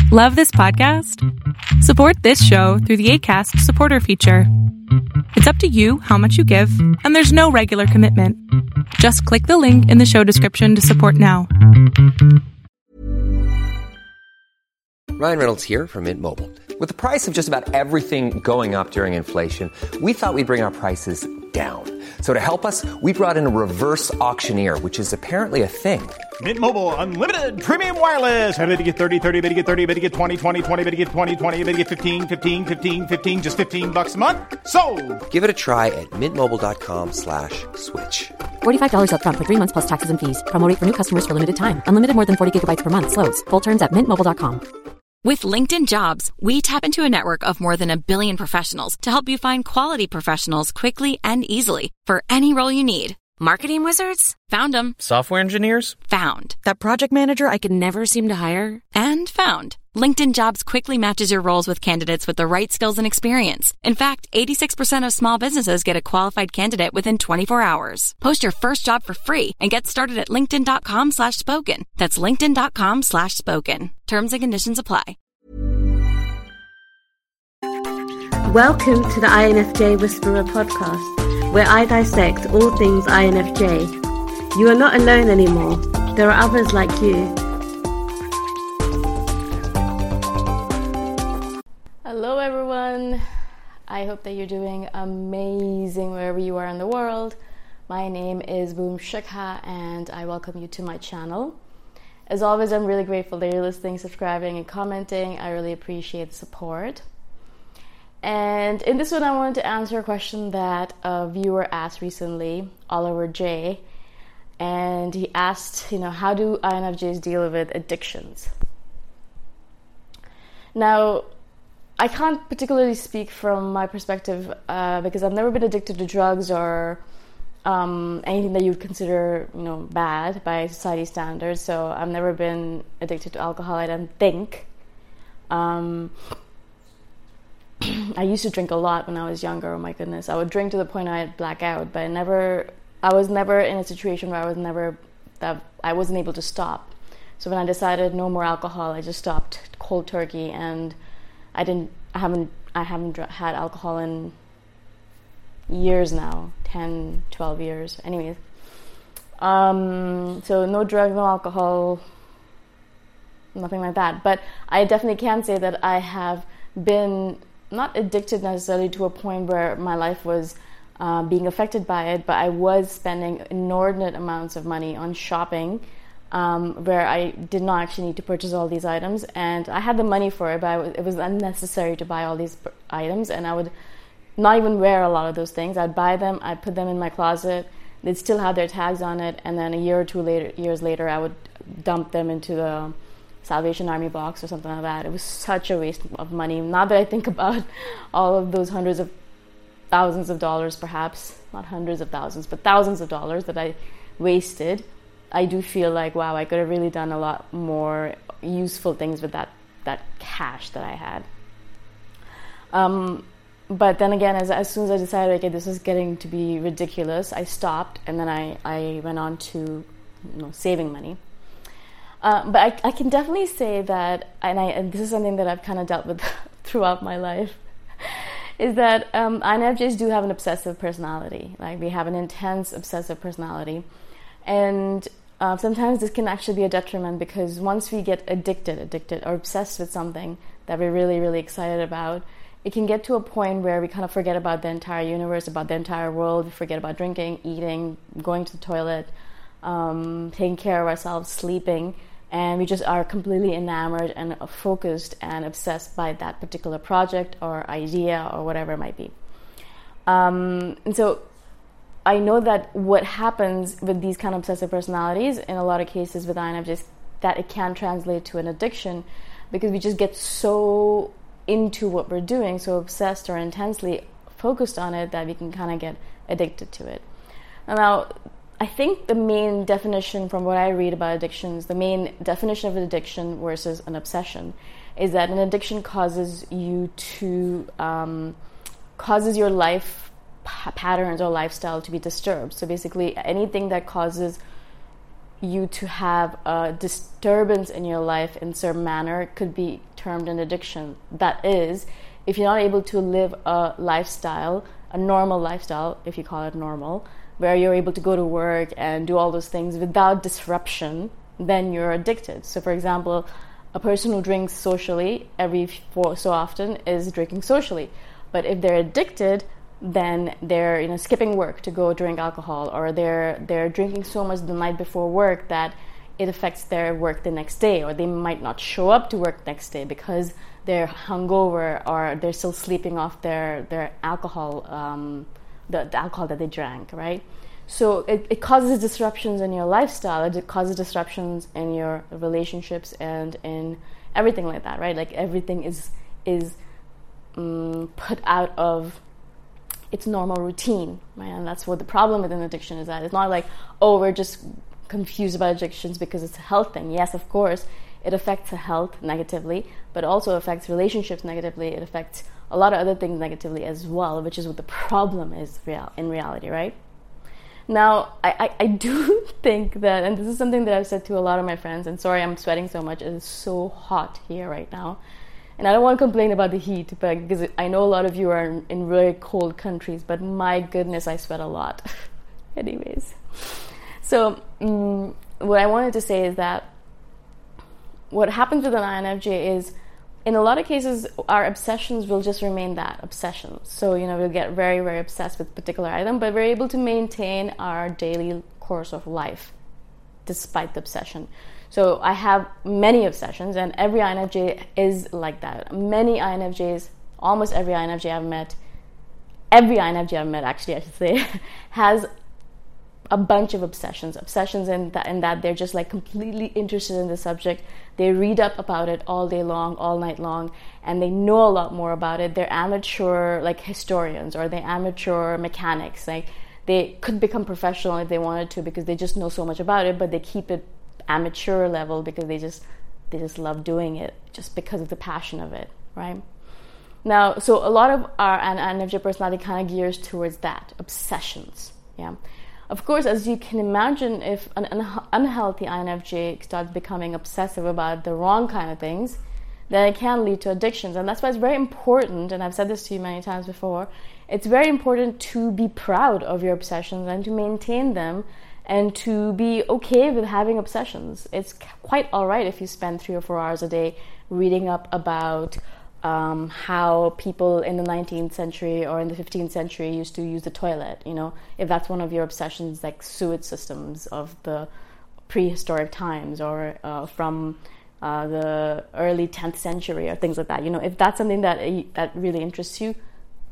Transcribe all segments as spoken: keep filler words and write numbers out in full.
Love this podcast? Support this show through the Acast supporter feature. It's up to you how much you give, and there's no regular commitment. Just click the link in the show description to support now. Ryan Reynolds here from Mint Mobile. With the price of just about everything going up during inflation, we thought we'd bring our prices down. So to help us, we brought in a reverse auctioneer, which is apparently a thing. Mint Mobile Unlimited Premium Wireless. How to get thirty, thirty, how to get thirty, how to get twenty, twenty, twenty, how to get twenty, twenty, how to get fifteen, fifteen, fifteen, fifteen, just fifteen bucks a month? Sold! Give it a try at mintmobile.com slash switch. forty-five dollars up front for three months plus taxes and fees. Promo rate for new customers for limited time. Unlimited more than forty gigabytes per month. Slows full terms at mint mobile dot com. With LinkedIn Jobs, we tap into a network of more than a billion professionals to help you find quality professionals quickly and easily for any role you need. Marketing wizards? Found them. Software engineers? Found. That project manager I could never seem to hire? And found. LinkedIn Jobs quickly matches your roles with candidates with the right skills and experience. In fact, eighty-six percent of small businesses get a qualified candidate within twenty-four hours. Post your first job for free and get started at linkedin.com slash spoken. That's linkedin.com slash spoken. Terms and conditions apply. Welcome to the I N F J Whisperer podcast, where I dissect all things I N F J. You are not alone anymore. There are others like you. Hello everyone. I hope that you're doing amazing wherever you are in the world. My name is Boom Shikha and I welcome you to my channel. As always, I'm really grateful that you're listening, subscribing, and commenting. I really appreciate the support. And in this one, I wanted to answer a question that a viewer asked recently, Oliver J. And he asked, you know, how do I N F Js deal with addictions? Now, I can't particularly speak from my perspective uh, because I've never been addicted to drugs or um, anything that you would consider, you know, bad by society standards. So I've never been addicted to alcohol, I don't think. Um, I used to drink a lot when I was younger. Oh my goodness, I would drink to the point I'd black out. But I never, I was never in a situation where I was never that I wasn't able to stop. So when I decided no more alcohol, I just stopped cold turkey, and I didn't. I haven't. I haven't had alcohol in years now, ten, twelve years. Anyways, um, so no drugs, no alcohol, nothing like that. But I definitely can say that I have been not addicted necessarily to a point where my life was uh, being affected by it, but I was spending inordinate amounts of money on shopping. Um, where I did not actually need to purchase all these items, and I had the money for it, but I was, it was unnecessary to buy all these p- items, and I would not even wear a lot of those things. I'd buy them, I'd put them in my closet, they'd still have their tags on it, and then a year or two later, years later, I would dump them into the Salvation Army box or something like that. It was such a waste of money. Now that I think about all of those hundreds of thousands of dollars, perhaps, not hundreds of thousands, but thousands of dollars that I wasted, I do feel like, wow, I could have really done a lot more useful things with that, that cash that I had. Um, but then again, as, as soon as I decided, okay, this is getting to be ridiculous, I stopped, and then I, I went on to, you know, saving money. Uh, but I, I can definitely say that, and, I, and this is something that I've kind of dealt with throughout my life, is that um, I N F Js do have an obsessive personality. Like, we have an intense obsessive personality. And uh, sometimes this can actually be a detriment, because once we get addicted, addicted or obsessed with something that we're really, really excited about, it can get to a point where we kind of forget about the entire universe, about the entire world. We forget about drinking, eating, going to the toilet, um, taking care of ourselves, sleeping, and we just are completely enamored and focused and obsessed by that particular project or idea or whatever it might be. Um, and so I know that what happens with these kind of obsessive personalities, in a lot of cases with I N F Js, that it can translate to an addiction, because we just get so into what we're doing, so obsessed or intensely focused on it, that we can kind of get addicted to it. Now, I think the main definition from what I read about addictions, the main definition of an addiction versus an obsession, is that an addiction causes you to, um, causes your life patterns or lifestyle to be disturbed. So basically anything that causes you to have a disturbance in your life in certain manner could be termed an addiction. That is, if you're not able to live a lifestyle, a normal lifestyle, if you call it normal, where you're able to go to work and do all those things without disruption, then you're addicted. So for example, a person who drinks socially every so often is drinking socially. But if they're addicted, then they're, you know, skipping work to go drink alcohol, or they're they're drinking so much the night before work that it affects their work the next day, or they might not show up to work next day because they're hungover, or they're still sleeping off their their alcohol, um, the, the alcohol that they drank, right? So it, it causes disruptions in your lifestyle. It causes disruptions in your relationships and in everything like that, right? Like everything is is um, put out of its normal routine, right? And that's what the problem with an addiction is, that it's not like, oh, we're just confused about addictions because it's a health thing. Yes, of course, it affects the health negatively, but also affects relationships negatively. It affects a lot of other things negatively as well, which is what the problem is real in reality, right? Now, I, I, I do think that, and this is something that I've said to a lot of my friends, and sorry I'm sweating so much, it is so hot here right now. And I don't want to complain about the heat, but because I know a lot of you are in, in really cold countries, but my goodness, I sweat a lot. Anyways. So, um, what I wanted to say is that what happens with an I N F J is, in a lot of cases, our obsessions will just remain that, obsessions. So, you know, we'll get very, very obsessed with a particular item, but we're able to maintain our daily course of life despite the obsession. So I have many obsessions, and every I N F J is like that. Many I N F Js, almost every I N F J I've met, every I N F J I've met, actually, I should say, has a bunch of obsessions. Obsessions in that, in that they're just like completely interested in the subject. They read up about it all day long, all night long, and they know a lot more about it. They're amateur like historians, or they're amateur mechanics. Like they could become professional if they wanted to, because they just know so much about it, but they keep it amateur level because they just they just love doing it just because of the passion of it, right? Now, so a lot of our I N F J personality kind of gears towards that, obsessions, yeah. Of course, as you can imagine, if an un- unhealthy I N F J starts becoming obsessive about the wrong kind of things, then it can lead to addictions. And that's why it's very important, and I've said this to you many times before, it's very important to be proud of your obsessions and to maintain them, and to be okay with having obsessions. It's quite all right if you spend three or four hours a day reading up about um, how people in the nineteenth century or in the fifteenth century used to use the toilet, you know, if that's one of your obsessions, like sewage systems of the prehistoric times, or uh, from uh, the early tenth century or things like that. You know, if that's something that uh, that really interests you,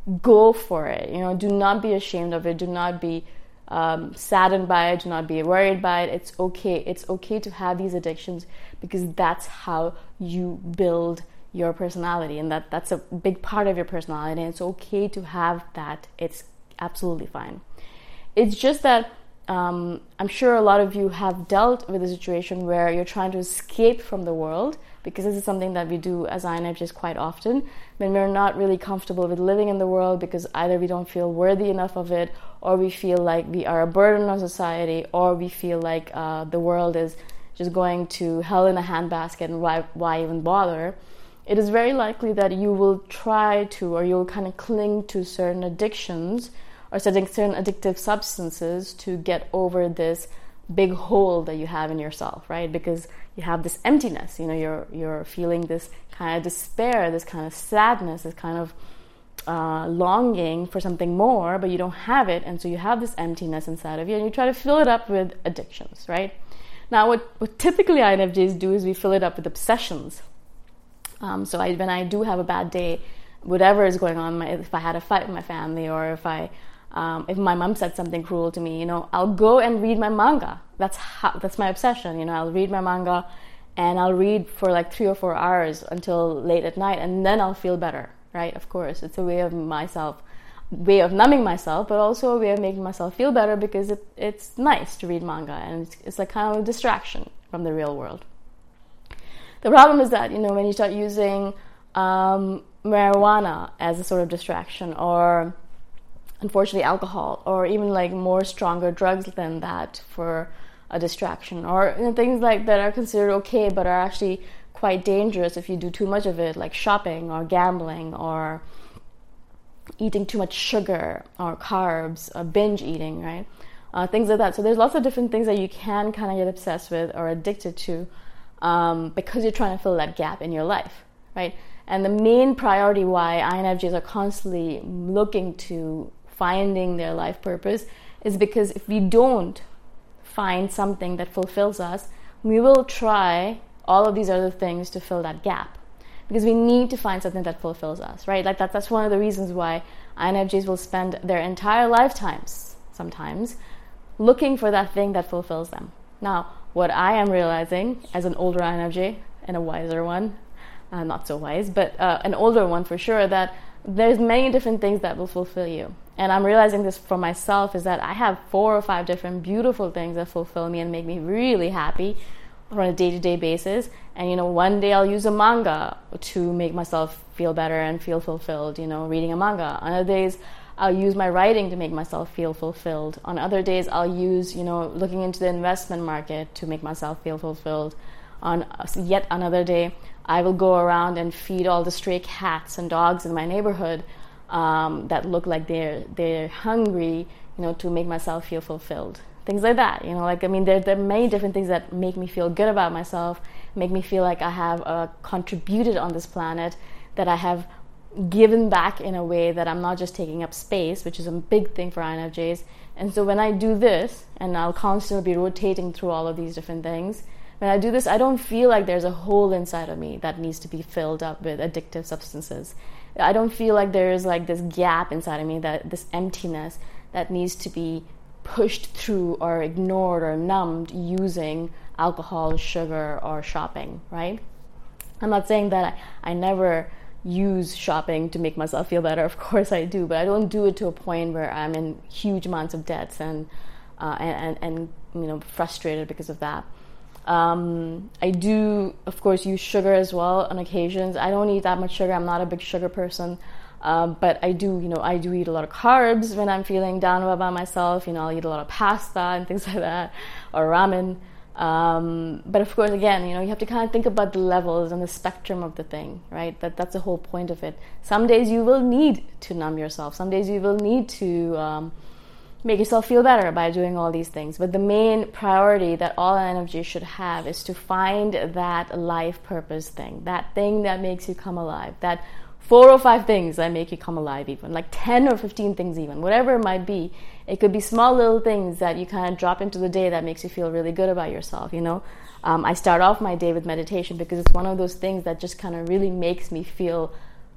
go for it. You know, do not be ashamed of it. Do not be Um, saddened by it. Do not be worried by it. It's okay. It's okay to have these addictions, because that's how you build your personality, and that that's a big part of your personality, and it's okay to have that. It's absolutely fine. It's just that um, I'm sure a lot of you have dealt with a situation where you're trying to escape from the world, because this is something that we do as I N F Js quite often, when we're not really comfortable with living in the world, because either we don't feel worthy enough of it, or we feel like we are a burden on society, or we feel like uh, the world is just going to hell in a handbasket, and why, why even bother? It is very likely that you will try to, or you'll kind of cling to certain addictions, or certain, certain addictive substances to get over this big hole that you have in yourself, right? Because you have this emptiness, you know, you're you're feeling this kind of despair, this kind of sadness, this kind of uh, longing for something more, but you don't have it, and so you have this emptiness inside of you, and you try to fill it up with addictions, right? Now, what, what typically I N F Js do is we fill it up with obsessions. Um, so I, when I do have a bad day, whatever is going on, my, if I had a fight with my family, or if I Um, if my mom said something cruel to me, you know, I'll go and read my manga. That's how, that's my obsession, you know. I'll read my manga, and I'll read for like three or four hours until late at night, and then I'll feel better, right? Of course, it's a way of myself, way of numbing myself, but also a way of making myself feel better, because it, it's nice to read manga, and it's, it's like kind of a distraction from the real world. The problem is that, you know, when you start using um, marijuana as a sort of distraction, or unfortunately alcohol, or even like more stronger drugs than that for a distraction, or you know, things like that are considered okay but are actually quite dangerous if you do too much of it, like shopping or gambling or eating too much sugar or carbs or binge eating, right? Uh, things like that. So there's lots of different things that you can kind of get obsessed with or addicted to um, because you're trying to fill that gap in your life, right? And the main priority why I N F Js are constantly looking to finding their life purpose is because if we don't find something that fulfills us, we will try all of these other things to fill that gap, because we need to find something that fulfills us, right? Like that, that's one of the reasons why I N F Js will spend their entire lifetimes sometimes looking for that thing that fulfills them. Now, what I am realizing as an older I N F J and a wiser one, uh, not so wise, but uh, an older one for sure, that there's many different things that will fulfill you. And I'm realizing this for myself, is that I have four or five different beautiful things that fulfill me and make me really happy on a day-to-day basis. And you know, one day I'll use a manga to make myself feel better and feel fulfilled, you know, reading a manga. On other days I'll use my writing to make myself feel fulfilled. On other days I'll use, you know, looking into the investment market to make myself feel fulfilled. On yet another day I will go around and feed all the stray cats and dogs in my neighborhood um, that look like they're they're hungry, you know, to make myself feel fulfilled. Things like that, you know, like, I mean, there, there are many different things that make me feel good about myself, make me feel like I have uh, contributed on this planet, that I have given back in a way that I'm not just taking up space, which is a big thing for I N F Js. And so when I do this, and I'll constantly be rotating through all of these different things, when I do this, I don't feel like there's a hole inside of me that needs to be filled up with addictive substances. I don't feel like there is like this gap inside of me, that this emptiness that needs to be pushed through or ignored or numbed using alcohol, sugar, or shopping, right? I'm not saying that I, I never use shopping to make myself feel better. Of course I do, but I don't do it to a point where I'm in huge amounts of debts and uh, and, and, and you know, frustrated because of that. Um, I do, of course, use sugar as well on occasions. I don't eat that much sugar. I'm not a big sugar person. Uh, but I do, you know, I do eat a lot of carbs when I'm feeling down about myself. You know, I'll eat a lot of pasta and things like that, or ramen. Um, but of course, again, you know, you have to kind of think about the levels and the spectrum of the thing, right? That that's the whole point of it. Some days you will need to numb yourself. Some days you will need to um, make yourself feel better by doing all these things. But the main priority that all I N F Js should have is to find that life purpose thing, that thing that makes you come alive, that four or five things that make you come alive, even like ten or fifteen things, even whatever it might be. It could be small little things that you kind of drop into the day that makes you feel really good about yourself. You know, um, I start off my day with meditation because it's one of those things that just kind of really makes me feel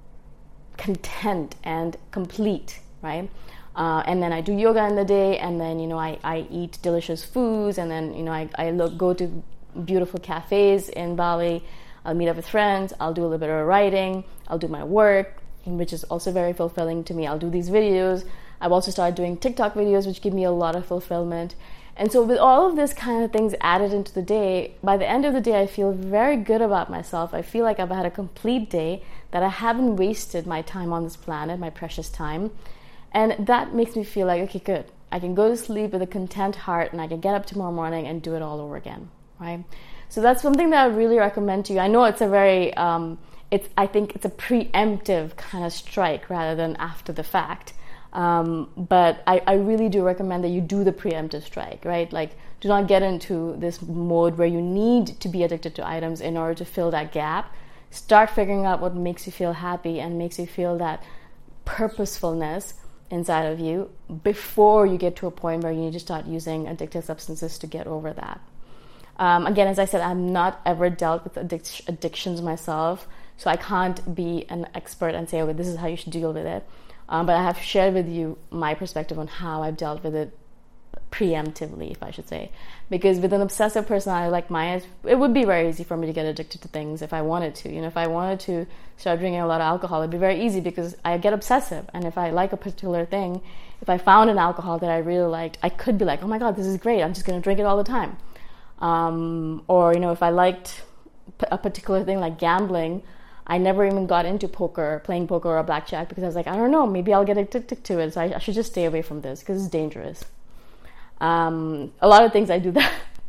content and complete, right? Uh, and then I do yoga in the day, and then, you know, I, I eat delicious foods, and then, you know, I, I look, go to beautiful cafes in Bali. I'll meet up with friends, I'll do a little bit of writing, I'll do my work, which is also very fulfilling to me. I'll do these videos. I've also started doing TikTok videos, which give me a lot of fulfillment. And so with all of this kind of things added into the day, by the end of the day, I feel very good about myself. I feel like I've had a complete day, that I haven't wasted my time on this planet, my precious time. And that makes me feel like, okay, good. I can go to sleep with a content heart, and I can get up tomorrow morning and do it all over again, right? So that's something that I really recommend to you. I know it's a very, um, it's. I think it's a preemptive kind of strike rather than after the fact. Um, but I, I really do recommend that you do the preemptive strike, right? Like, do not get into this mode where you need to be addicted to items in order to fill that gap. Start figuring out what makes you feel happy and makes you feel that purposefulness inside of you before you get to a point where you need to start using addictive substances to get over that. Um, again, as I said, I've not ever dealt with addic- addictions myself, so I can't be an expert and say, okay, this is how you should deal with it. Um, but I have shared with you my perspective on how I've dealt with it preemptively, if I should say. Because with an obsessive personality like mine, it would be very easy for me to get addicted to things if I wanted to. You know, if I wanted to start drinking a lot of alcohol, it'd be very easy because I get obsessive. And if I like a particular thing, if I found an alcohol that I really liked, I could be like, oh my God, this is great. I'm just going to drink it all the time. Um, or, you know, if I liked a particular thing like gambling, I never even got into poker, playing poker or blackjack, because I was like, I don't know, maybe I'll get addicted to it. So I, I should just stay away from this because it's dangerous. Um, a lot of things I do that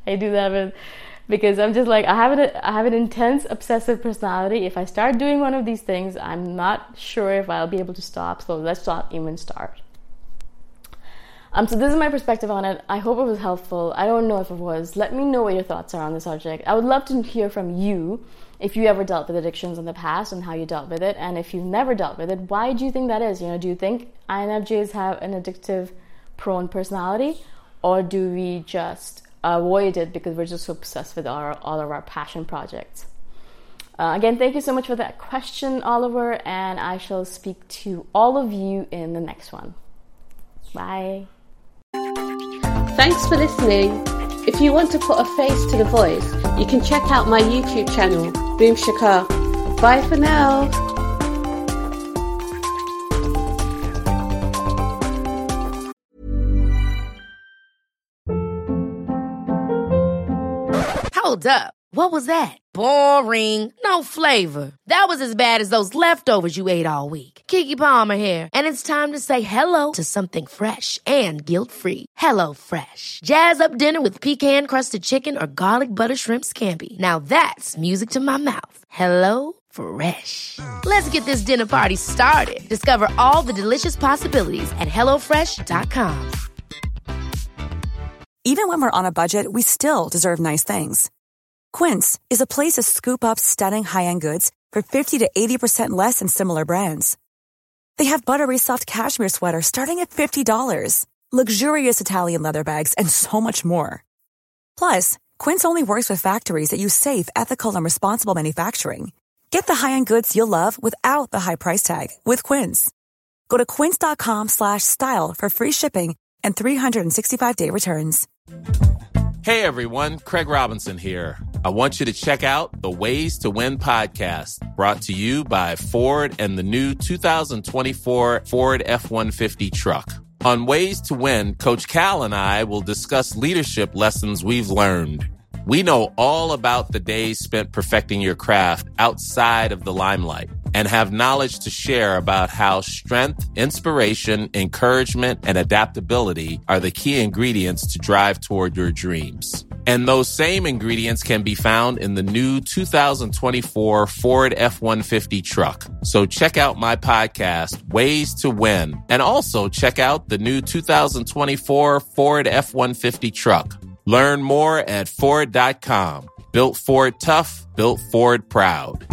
I do that with, because I'm just like, I have an, I have an intense obsessive personality. If I start doing one of these things, I'm not sure if I'll be able to stop. So let's not even start. Um, so this is my perspective on it. I hope it was helpful. I don't know if it was. Let me know what your thoughts are on the subject. I would love to hear from you if you ever dealt with addictions in the past and how you dealt with it. And if you've never dealt with it, why do you think that is? You know, do you think I N F Js have an addictive prone personality, or do we just avoid it because we're just so obsessed with our, all of our passion projects? Uh, again, thank you so much for that question, Oliver, and I shall speak to all of you in the next one. Bye. Thanks for listening. If you want to put a face to the voice, you can check out my YouTube channel, Boom Shikha. Bye for now. Hold up. What was that? Boring. No flavor. That was as bad as those leftovers you ate all week. Keke Palmer here, and it's time to say hello to something fresh and guilt-free. Hello Fresh. Jazz up dinner with pecan-crusted chicken or garlic butter shrimp scampi. Now that's music to my mouth. Hello Fresh. Let's get this dinner party started. Discover all the delicious possibilities at hello fresh dot com. Even when we're on a budget, we still deserve nice things. Quince is a place to scoop up stunning high-end goods for fifty to eighty percent less than similar brands. They have buttery soft cashmere sweaters starting at fifty dollars, luxurious Italian leather bags, and so much more. Plus, Quince only works with factories that use safe, ethical, and responsible manufacturing. Get the high-end goods you'll love without the high price tag with Quince. Go to quince.com slash style for free shipping and three sixty-five day returns. Hey everyone, Craig Robinson here. I want you to check out the Ways to Win podcast, brought to you by Ford and the new two thousand twenty-four Ford F one fifty truck. On Ways to Win, Coach Cal and I will discuss leadership lessons we've learned. We know all about the days spent perfecting your craft outside of the limelight and have knowledge to share about how strength, inspiration, encouragement, and adaptability are the key ingredients to drive toward your dreams. And those same ingredients can be found in the new two thousand twenty-four Ford F one fifty truck. So check out my podcast, Ways to Win, and also check out the new two thousand twenty-four Ford F one fifty truck. Learn more at Ford dot com. Built Ford tough, built Ford proud.